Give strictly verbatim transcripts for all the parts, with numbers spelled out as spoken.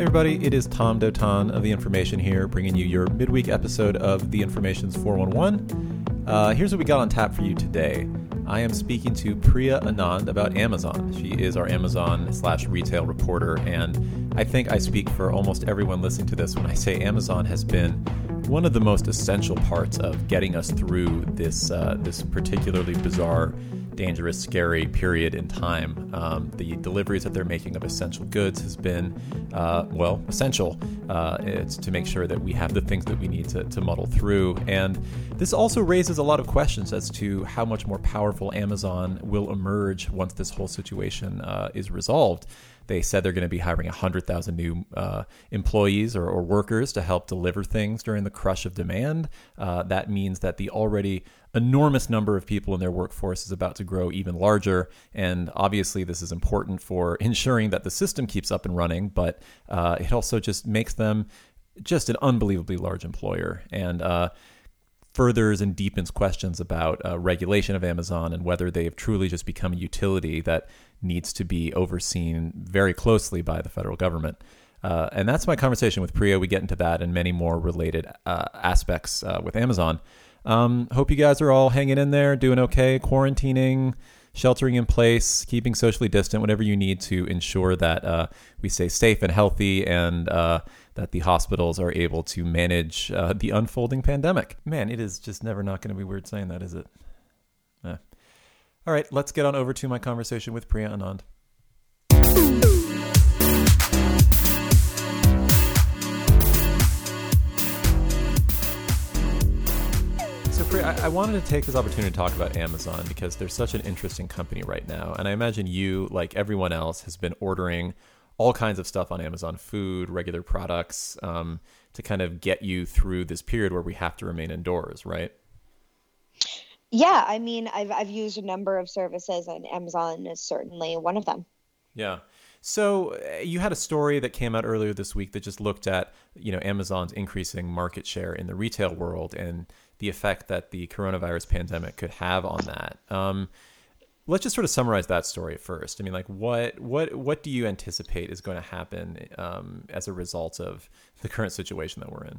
everybody, it is Tom Dotan of The Information here, bringing you your midweek episode of The Information's four one one. Uh, here's what we got on tap for you today. I am speaking to Priya Anand about Amazon. She is our Amazon slash retail reporter, and I think I speak for almost everyone listening to this when I say Amazon has been one of the most essential parts of getting us through this uh, this particularly bizarre, dangerous, scary period in time. Um, the deliveries that they're making of essential goods has been, uh, well, essential. Uh, it's to make sure that we have the things that we need to, to muddle through. And this also raises a lot of questions as to how much more powerful Amazon will emerge once this whole situation uh, is resolved. They said they're going to be hiring one hundred thousand new uh, employees or, or workers to help deliver things during the crush of demand. Uh, that means that the already enormous number of people in their workforce is about to grow even larger. And obviously, this is important for ensuring that the system keeps up and running, but uh, it also just makes them just an unbelievably large employer. And uh, furthers and deepens questions about uh, regulation of Amazon and whether they have truly just become a utility that needs to be overseen very closely by the federal government. Uh, and that's my conversation with Priya. We get into that and many more related uh, aspects uh, with Amazon. Um, hope you guys are all hanging in there, doing okay, quarantining, sheltering in place, keeping socially distant, whatever you need to ensure that uh, we stay safe and healthy and uh, that the hospitals are able to manage uh, the unfolding pandemic. Man, it is just never not going to be weird saying that, is it? Eh. All right, let's get on over to my conversation with Priya Anand. So Priya, I, I wanted to take this opportunity to talk about Amazon because they're such an interesting company right now. And I imagine you, like everyone else, has been ordering all kinds of stuff on Amazon, food, regular products, um, to kind of get you through this period where we have to remain indoors, right? Yeah, I mean, I've I've used a number of services, and Amazon is certainly one of them. Yeah. So uh, you had a story that came out earlier this week that just looked at, you know, Amazon's increasing market share in the retail world and the effect that the coronavirus pandemic could have on that. Um, let's just sort of summarize that story first. I mean, like, what what what do you anticipate is going to happen um, as a result of the current situation that we're in?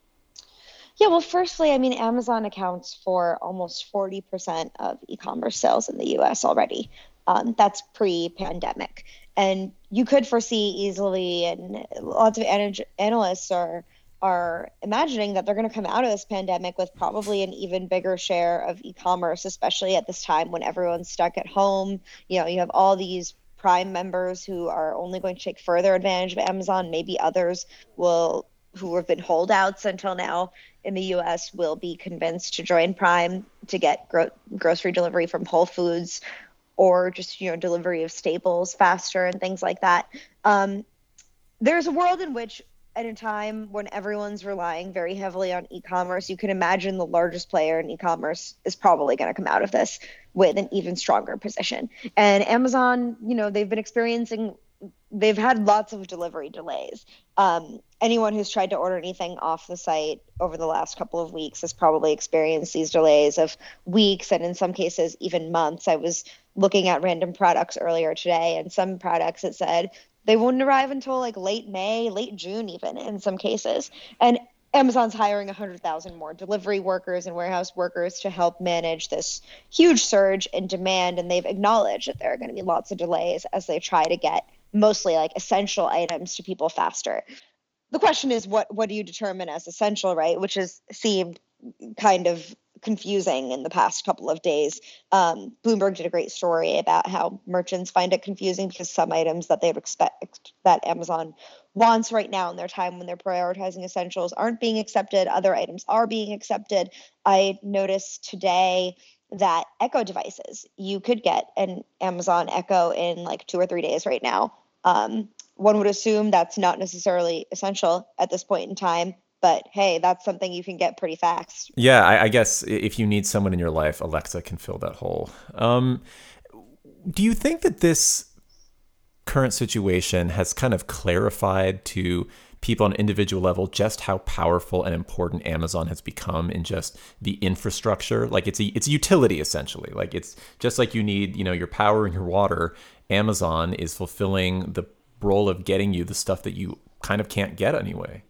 Yeah, well, firstly, I mean, Amazon accounts for almost forty percent of e-commerce sales in the U S already. Um, that's pre-pandemic. And you could foresee easily, and lots of an- analysts are are imagining that they're going to come out of this pandemic with probably an even bigger share of e-commerce, especially at this time when everyone's stuck at home. You know, you have all these Prime members who are only going to take further advantage of Amazon. Maybe others will, who have been holdouts until now in the U S, will be convinced to join Prime to get gro- grocery delivery from Whole Foods, or just, you know, delivery of staples faster and things like that. Um, there's a world in which, at a time when everyone's relying very heavily on e-commerce, you can imagine the largest player in e-commerce is probably going to come out of this with an even stronger position. And Amazon, you know, they've been experiencing, they've had lots of delivery delays. Um, anyone who's tried to order anything off the site over the last couple of weeks has probably experienced these delays of weeks, and in some cases even months. I was looking at random products earlier today, and some products, it said they wouldn't arrive until like late May, late June even in some cases. And Amazon's hiring one hundred thousand more delivery workers and warehouse workers to help manage this huge surge in demand. And they've acknowledged that there are going to be lots of delays as they try to get mostly like essential items to people faster. The question is, what what do you determine as essential, right? Which has seemed kind of confusing in the past couple of days. Um, Bloomberg did a great story about how merchants find it confusing because some items that they would expect that Amazon wants right now in their time when they're prioritizing essentials aren't being accepted. Other items are being accepted. I noticed today that Echo devices, you could get an Amazon Echo in like two or three days right now. Um, one would assume that's not necessarily essential at this point in time, but hey, that's something you can get pretty fast. Yeah, I, I guess if you need someone in your life, Alexa can fill that hole. Um, do you think that this current situation has kind of clarified to people on an individual level just how powerful and important Amazon has become in just the infrastructure? Like it's a it's a utility essentially. Like it's just like you need, you know, your power and your water. Amazon is fulfilling the role of getting you the stuff that you kind of can't get anyway.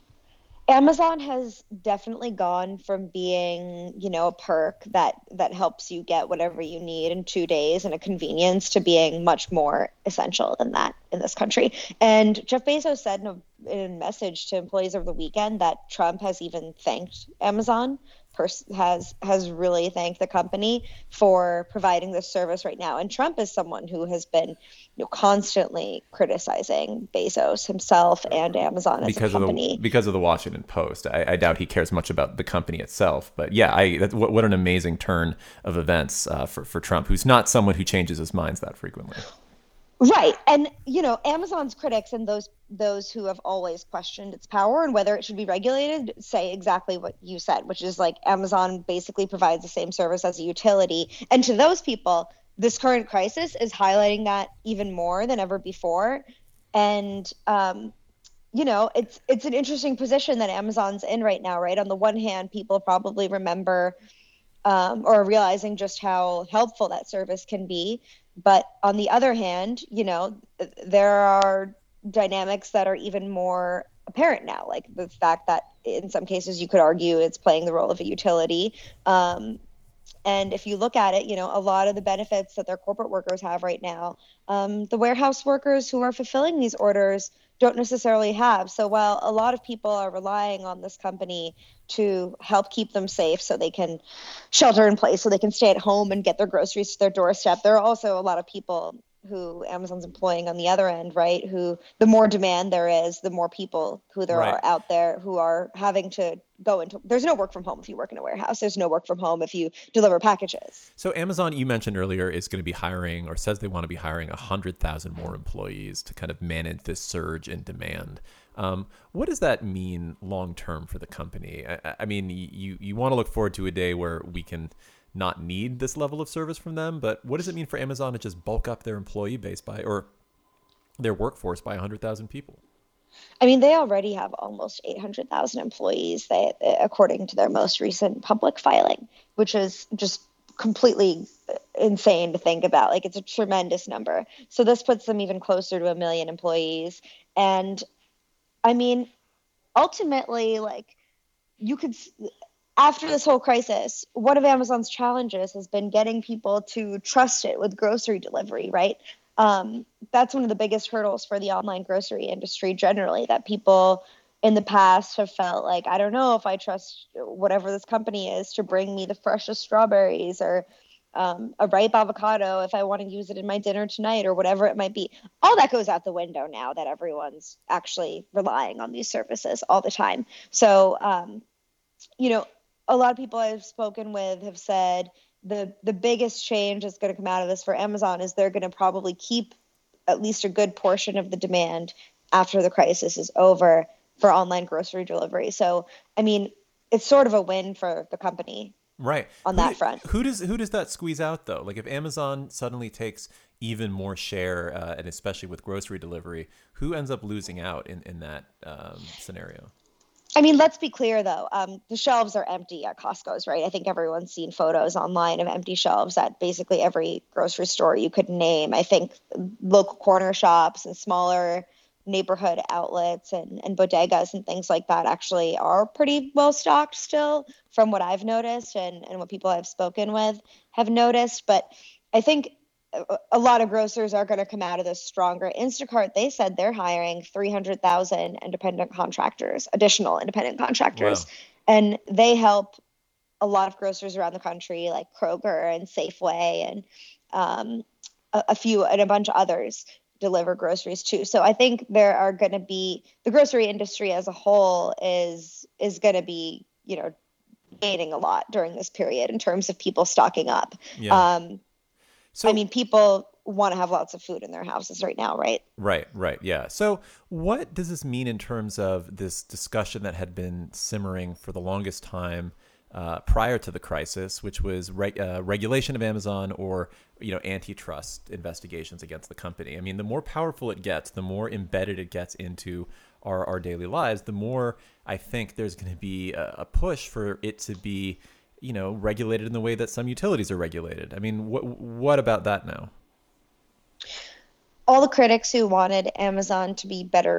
Amazon has definitely gone from being, you know, a perk that that helps you get whatever you need in two days and a convenience to being much more essential than that in this country. And Jeff Bezos said in a, in a message to employees over the weekend that Trump has even thanked Amazon, pers- has has really thanked the company for providing this service right now. And Trump is someone who has been, you know, constantly criticizing Bezos himself and Amazon as because a company. Of the, because of the Washington Post. I, I doubt he cares much about the company itself. But yeah, I that, what, what an amazing turn of events uh, for, for Trump, who's not someone who changes his minds that frequently. Right. And, you know, Amazon's critics and those those who have always questioned its power and whether it should be regulated say exactly what you said, which is like Amazon basically provides the same service as a utility. And to those people, this current crisis is highlighting that even more than ever before. And, um, you know, it's it's an interesting position that Amazon's in right now, right? On the one hand, people probably remember um, or realizing just how helpful that service can be. But on the other hand, you know, there are dynamics that are even more apparent now, like the fact that in some cases you could argue it's playing the role of a utility. Um, and if you look at it, you know, a lot of the benefits that their corporate workers have right now, um, the warehouse workers who are fulfilling these orders don't necessarily have. So while a lot of people are relying on this company to help keep them safe so they can shelter in place, so they can stay at home and get their groceries to their doorstep, there are also a lot of people who Amazon's employing on the other end, right? Who the more demand there is, the more people who there right. are out there who are having to go into, there's no work from home if you work in a warehouse. There's no work from home if you deliver packages. So Amazon, you mentioned earlier, is going to be hiring or says they want to be hiring one hundred thousand more employees to kind of manage this surge in demand. Um, what does that mean long-term for the company? I, I mean, you, you want to look forward to a day where we can not need this level of service from them, but what does it mean for Amazon to just bulk up their employee base by, or their workforce by one hundred thousand people? I mean, they already have almost eight hundred thousand employees, they, according to their most recent public filing, which is just completely insane to think about. Like, it's a tremendous number. So this puts them even closer to a million employees. And I mean, ultimately, like, you could, after this whole crisis, one of Amazon's challenges has been getting people to trust it with grocery delivery, right? Um, that's one of the biggest hurdles for the online grocery industry generally, that people in the past have felt like, I don't know if I trust whatever this company is to bring me the freshest strawberries or um, a ripe avocado if I want to use it in my dinner tonight or whatever it might be. All that goes out the window now that everyone's actually relying on these services all the time. So, um, you know, a lot of people I've spoken with have said the the biggest change that's going to come out of this for Amazon is they're going to probably keep at least a good portion of the demand after the crisis is over for online grocery delivery. So, I mean, it's sort of a win for the company. Right. On who that do, front. Who does who does that squeeze out, though? Like, if Amazon suddenly takes even more share, uh, and especially with grocery delivery, who ends up losing out in, in that um, scenario? I mean, let's be clear, though. Um, the shelves are empty at Costco's, right? I think everyone's seen photos online of empty shelves at basically every grocery store you could name. I think local corner shops and smaller neighborhood outlets and, and bodegas and things like that actually are pretty well stocked still, from what I've noticed and, and what people I've spoken with have noticed. But I think a lot of grocers are going to come out of this stronger. Instacart, they said they're hiring three hundred thousand independent contractors, additional independent contractors. Wow. And they help a lot of grocers around the country, like Kroger and Safeway and um, a, a few and a bunch of others deliver groceries too. So I think there are going to be, the grocery industry as a whole is is going to be, you know, gaining a lot during this period in terms of people stocking up. Yeah. Um, So, I mean, people want to have lots of food in their houses right now, right? Right, right, yeah. So what does this mean in terms of this discussion that had been simmering for the longest time uh, prior to the crisis, which was reg- uh, regulation of Amazon or, you know, antitrust investigations against the company? I mean, the more powerful it gets, the more embedded it gets into our, our daily lives, the more I think there's going to be a, a push for it to be, you know, regulated in the way that some utilities are regulated. I mean, what what about that now? All the critics who wanted Amazon to be better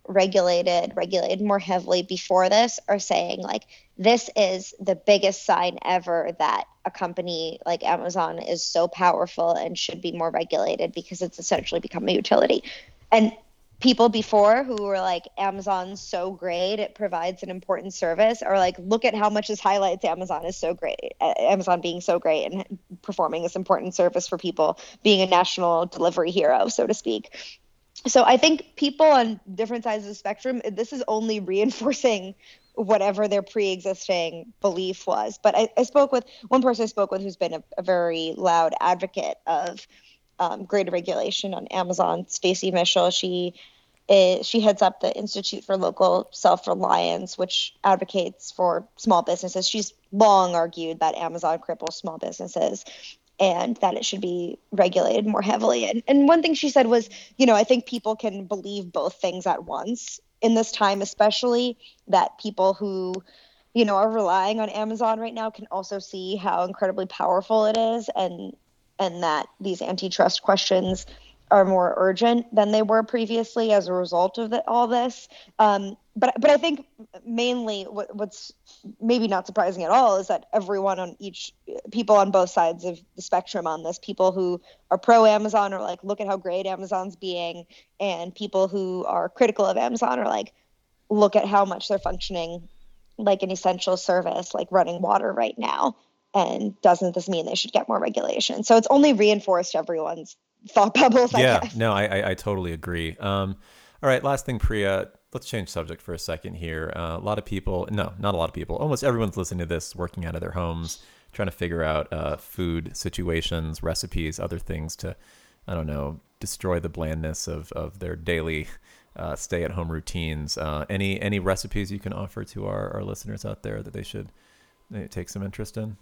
regulated, regulated more heavily before this are saying like, this is the biggest sign ever that a company like Amazon is so powerful and should be more regulated because it's essentially become a utility. And people before who were like, Amazon's so great, it provides an important service, or like, look at how much this highlights Amazon is so great, Amazon being so great and performing this important service for people, being a national delivery hero, so to speak. So I think people on different sides of the spectrum, this is only reinforcing whatever their pre-existing belief was. But I, I spoke with one person I spoke with who's been a, a very loud advocate of Um, greater regulation on Amazon, Stacey Mitchell. She is, she heads up the Institute for Local Self-Reliance, which advocates for small businesses. She's long argued that Amazon cripples small businesses and that it should be regulated more heavily. And, and one thing she said was, you know, I think people can believe both things at once in this time, especially that people who, you know, are relying on Amazon right now can also see how incredibly powerful it is, and and that these antitrust questions are more urgent than they were previously as a result of the, all this. Um, but but I think mainly what, what's maybe not surprising at all is that everyone on each, people on both sides of the spectrum on this, people who are pro-Amazon are like, look at how great Amazon's being, and people who are critical of Amazon are like, look at how much they're functioning like an essential service, like running water right now. And doesn't this mean they should get more regulation? So it's only reinforced everyone's thought bubbles. I yeah, guess. no, I, I I totally agree. Um, all right, last thing, Priya, let's change subject for a second here. Uh, a lot of people, no, not a lot of people, almost everyone's listening to this working out of their homes, trying to figure out uh, food situations, recipes, other things to, I don't know, destroy the blandness of, of their daily uh, stay-at-home routines. Uh, any any recipes you can offer to our, our listeners out there that they should they take some interest in?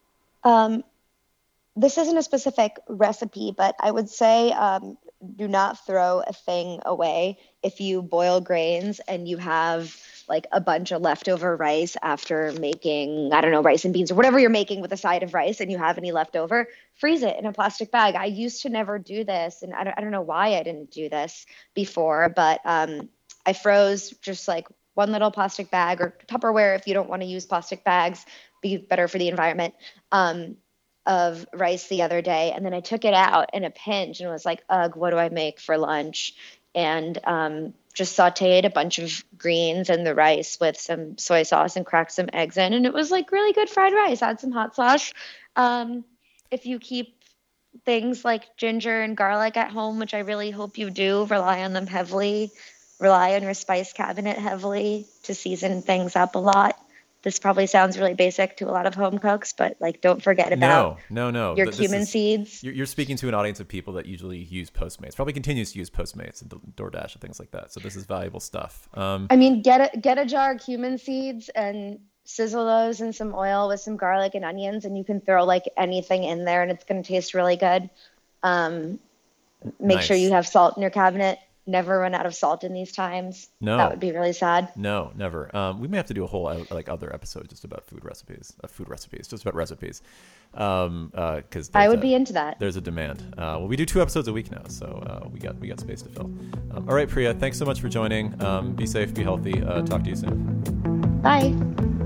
Um, this isn't a specific recipe, but I would say um, do not throw a thing away. If you boil grains and you have like a bunch of leftover rice after making, I don't know, rice and beans or whatever you're making with a side of rice, and you have any leftover, freeze it in a plastic bag. I used to never do this, and I don't, I don't know why I didn't do this before, but um, I froze just like one little plastic bag, or Tupperware if you don't want to use plastic bags, be better for the environment, um, of rice the other day. And then I took it out in a pinch and was like, ugh, what do I make for lunch? And um, just sauteed a bunch of greens and the rice with some soy sauce and cracked some eggs in. And it was like really good fried rice. Add some hot sauce. Um, if you keep things like ginger and garlic at home, which I really hope you do, rely on them heavily, rely on your spice cabinet heavily to season things up a lot. This probably sounds really basic to a lot of home cooks, but like, don't forget about no, no, no. your This cumin is, seeds. You're, you're speaking to an audience of people that usually use Postmates, probably continues to use Postmates and DoorDash and things like that. So this is valuable stuff. Um, I mean, get a, get a jar of cumin seeds and sizzle those in some oil with some garlic and onions, and you can throw like anything in there and it's going to taste really good. Um, make nice. sure you have salt in your cabinet. Never run out of salt in these times. No, that would be really sad. No, never. Um, we may have to do a whole like other episode just about food recipes, uh, food recipes, just about recipes. Um, uh, because I would a, be into that. There's a demand. Uh, well, we do two episodes a week now, so uh, we got we got space to fill. Um, all right, Priya, thanks so much for joining. Um, be safe, be healthy. Uh, talk to you soon. Bye.